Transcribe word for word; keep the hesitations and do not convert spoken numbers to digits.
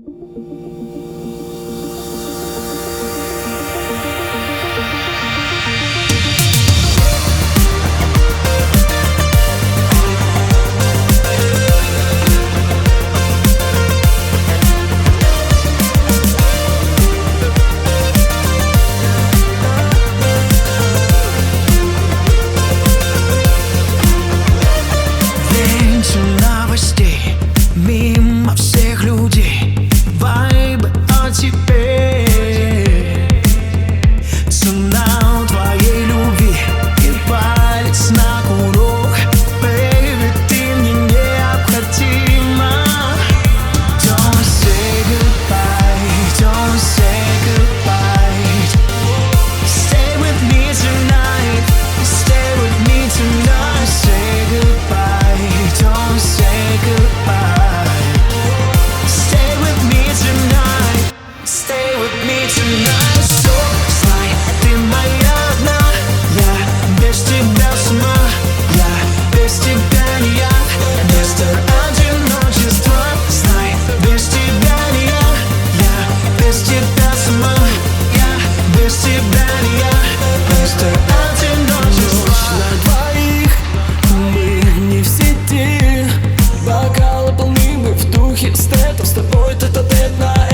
Мимо всех людей вайбы о тебе, цена твоей любви и палец на курок. Baby, ты мне необходима. Don't say goodbye, don't say goodbye. Stay with me tonight, stay with me tonight. Say goodbye, don't say goodbye. Tonight, so знай, ты моя одна. Я без тебя с ума, я без тебя не я. Мистер Одиночество, знай, без тебя не я. Я без тебя с ума, я без тебя не я. Мистер Одиночество. Ночь на двоих, мы не в сети. Бокалы полны, мы в духе стетов, с тобой тет-а-тет на